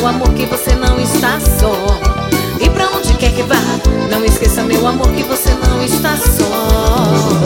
meu amor, que você não está só. E pra onde quer que vá, não esqueça, meu amor, que você não está só.